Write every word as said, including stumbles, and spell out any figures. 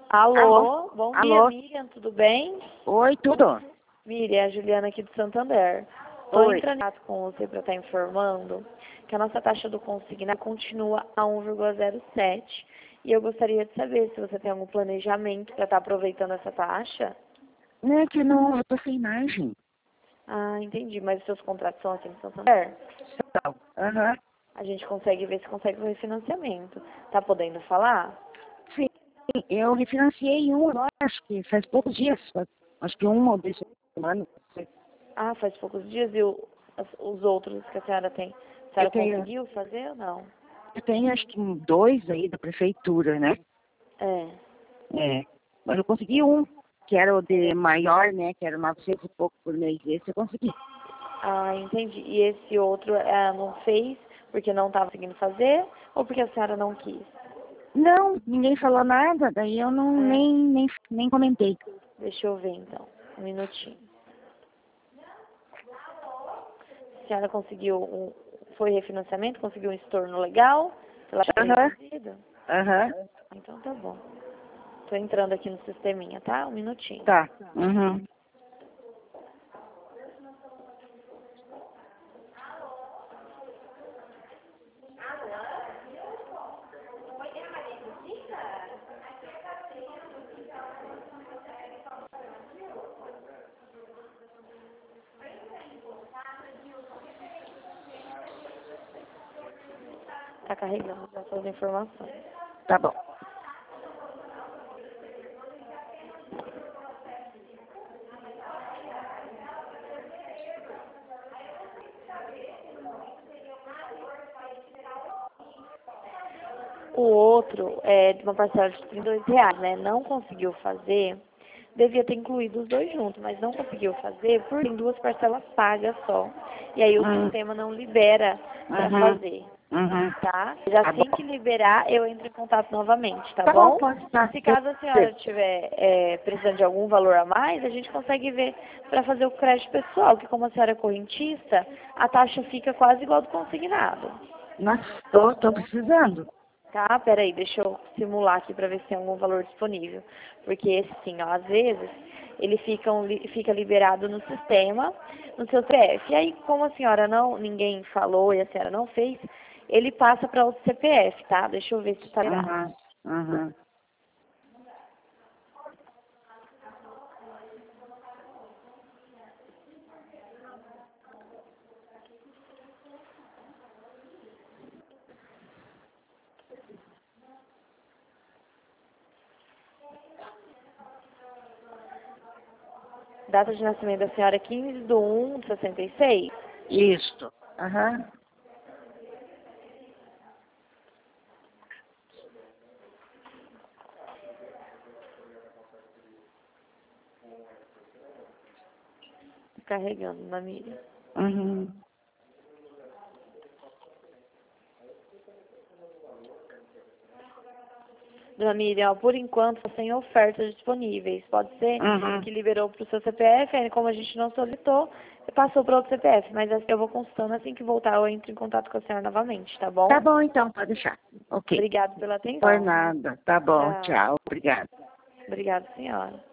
Alô, Alô? bom dia, Alô? Miriam, tudo bem? Oi, tudo? Miriam, é a Juliana aqui de Santander. Estou Oi. entrando em contato com você para estar informando que a nossa taxa do consignado continua a um vírgula zero sete e eu gostaria de saber se você tem algum planejamento para estar aproveitando essa taxa. Não é que não, eu tô sem imagem. Ah, entendi, mas os seus contratos são aqui em Santander? Então, Aham. A gente consegue ver se consegue o refinanciamento. Tá podendo falar? Sim, eu refinanciei um agora, acho que faz poucos dias. faz- Acho que uma ou duas semanas. não sei. Ah, faz poucos dias e o- as- os outros que a senhora tem, a senhora Eu tenho, conseguiu fazer ou não? eu tenho acho que um, dois aí da prefeitura, né? É. É. Mas eu consegui um, que era o de maior, né? Que era novecentos e pouco por mês. Esse eu consegui. Ah, entendi. E esse outro é, não fez porque não estava conseguindo fazer ou porque a senhora não quis? Não, ninguém falou nada, daí eu não É. nem, nem, nem comentei. Deixa eu ver então. Um minutinho. A senhora conseguiu um. Foi refinanciamento? Conseguiu um estorno legal? Pela Aham, reduzido? aham, Então tá bom. Tô entrando aqui no sisteminha, tá? Um minutinho. tá. Uhum. Tá carregando já suas informações. Tá bom. O outro é de uma parcela de trinta e dois reais, né? Não conseguiu fazer, devia ter incluído os dois juntos, mas não conseguiu fazer por tem duas parcelas pagas só. E aí o Uhum. sistema não libera para Uhum. fazer, Uhum. tá? Já Tá bom. assim que liberar, eu entro em contato novamente, tá Tá bom, bom? pode estar. Se caso a senhora estiver é, precisando de algum valor a mais, a gente consegue ver para fazer o crédito pessoal, que como a senhora é correntista, a taxa fica quase igual do consignado. Nossa, tô, tô precisando. Tá, peraí, deixa eu simular aqui para ver se tem algum valor disponível. Porque esse sim, ó, às vezes, ele fica, um li- fica liberado no sistema, no seu C P F. E aí, como a senhora não, ninguém falou e a senhora não fez, ele passa para outro C P F, tá? Deixa eu ver se está liberado. Uhum. Uhum. Data de nascimento da senhora é quinze de um de sessenta e seis. Isto. Aham. Carregando na Miriam. Uhum. Dona Miriam, ó, por enquanto, está sem ofertas disponíveis. Pode ser Uhum. que liberou para o seu C P F, aí como a gente não solicitou, passou para outro C P F. Mas assim, eu vou consultando, assim que voltar, eu entro em contato com a senhora novamente, tá bom? Tá bom, então, pode deixar. Ok. Obrigada pela Por atenção. nada. Tá bom, Tchau. tchau. Obrigada. Obrigada, senhora.